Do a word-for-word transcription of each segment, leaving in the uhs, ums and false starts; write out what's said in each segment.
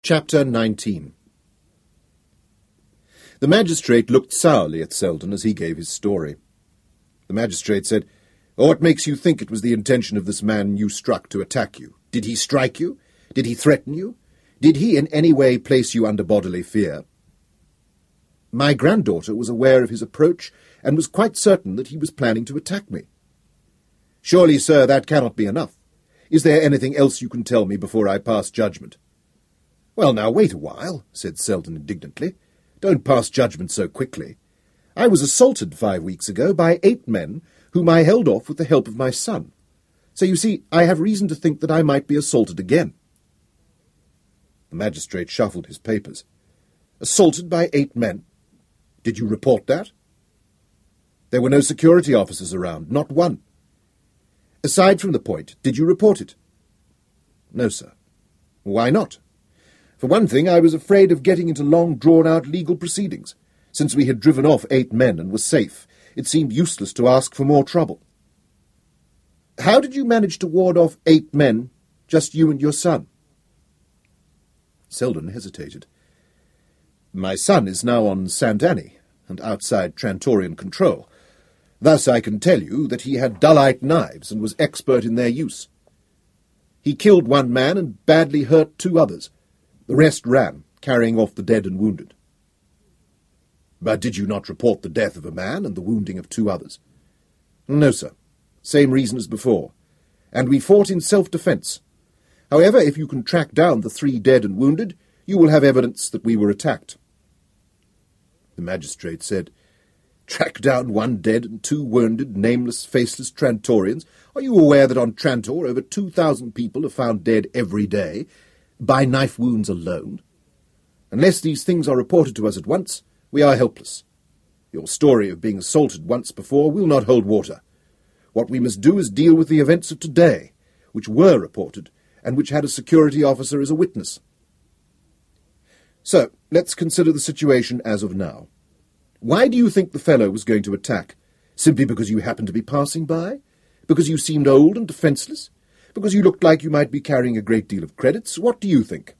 Chapter nineteen. The magistrate looked sourly at Selden as he gave his story. The magistrate said, "What makes you think it was the intention of this man you struck to attack you? Did he strike you? Did he threaten you? Did he in any way place you under bodily fear?" "My granddaughter was aware of his approach and was quite certain that he was planning to attack me." "Surely, sir, that cannot be enough. Is there anything else you can tell me before I pass judgment?" "Well, now, wait a while," said Selden indignantly. "Don't pass judgment so quickly. I was assaulted five weeks ago by eight men whom I held off with the help of my son. So you see, I have reason to think that I might be assaulted again." The magistrate shuffled his papers. "Assaulted by eight men? Did you report that?" "There were no security officers around, not one." "Aside from the point, did you report it?" "No, sir." "Why not?" "For one thing, I was afraid of getting into long, drawn-out legal proceedings. Since we had driven off eight men and were safe, it seemed useless to ask for more trouble." "How did you manage to ward off eight men, just you and your son?" Selden hesitated. "My son is now on Saint Annie, and outside Trantorian control. Thus I can tell you that he had dullite knives and was expert in their use. He killed one man and badly hurt two others. The rest ran, carrying off the dead and wounded." "But did you not report the death of a man and the wounding of two others?" "No, sir. Same reason as before. And we fought in self-defence. However, if you can track down the three dead and wounded, you will have evidence that we were attacked." The magistrate said, "Track down one dead and two wounded, nameless, faceless Trantorians? Are you aware that on Trantor over two thousand people are found dead every day, by knife wounds alone? Unless these things are reported to us at once, we are helpless. Your story of being assaulted once before will not hold water. What we must do is deal with the events of today, which were reported, and which had a security officer as a witness. So, let's consider the situation as of now. Why do you think the fellow was going to attack? Simply because you happened to be passing by? Because you seemed old and defenceless? Because you looked like you might be carrying a great deal of credits? What do you think?"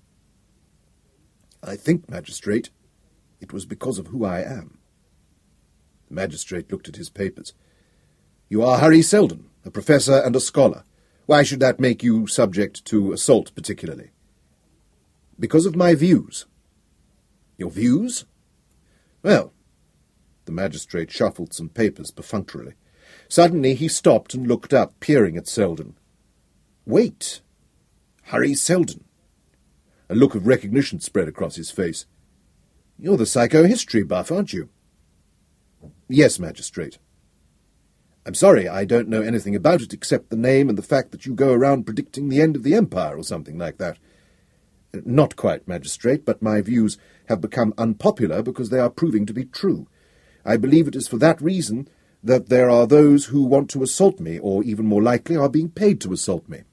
"I think, magistrate, it was because of who I am." The magistrate looked at his papers. "You are Harry Selden, a professor and a scholar. Why should that make you subject to assault particularly?" "Because of my views." "Your views?" "Well..." The magistrate shuffled some papers perfunctorily. Suddenly he stopped and looked up, peering at Selden. "Wait. Harry Selden." A look of recognition spread across his face. "You're the psychohistory buff, aren't you?" "Yes, magistrate." "I'm sorry, I don't know anything about it except the name and the fact that you go around predicting the end of the Empire or something like that." "Not quite, magistrate, but my views have become unpopular because they are proving to be true. I believe it is for that reason that there are those who want to assault me, or even more likely are being paid to assault me."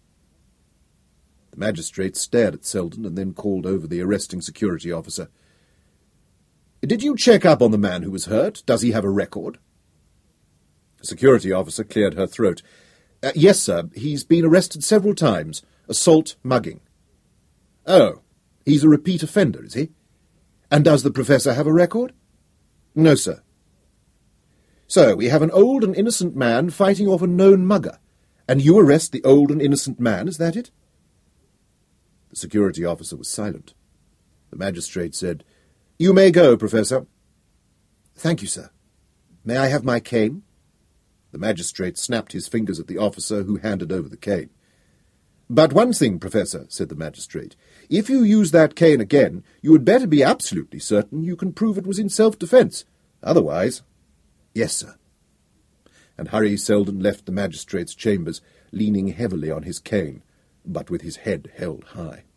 The magistrate stared at Selden and then called over the arresting security officer. "Did you check up on the man who was hurt? Does he have a record?" The security officer cleared her throat. Uh, "Yes, sir. He's been arrested several times. Assault, mugging." "Oh, he's a repeat offender, is he? And does the professor have a record?" "No, sir." "So we have an old and innocent man fighting off a known mugger, and you arrest the old and innocent man, is that it?" The security officer was silent. The magistrate said, "You may go, Professor." "Thank you, sir. May I have my cane?" The magistrate snapped his fingers at the officer, who handed over the cane. "But one thing, Professor," said the magistrate. "If you use that cane again, you had better be absolutely certain you can prove it was in self-defence. Otherwise—" "Yes, sir." And Harry Selden left the magistrate's chambers, leaning heavily on his cane, but with his head held high.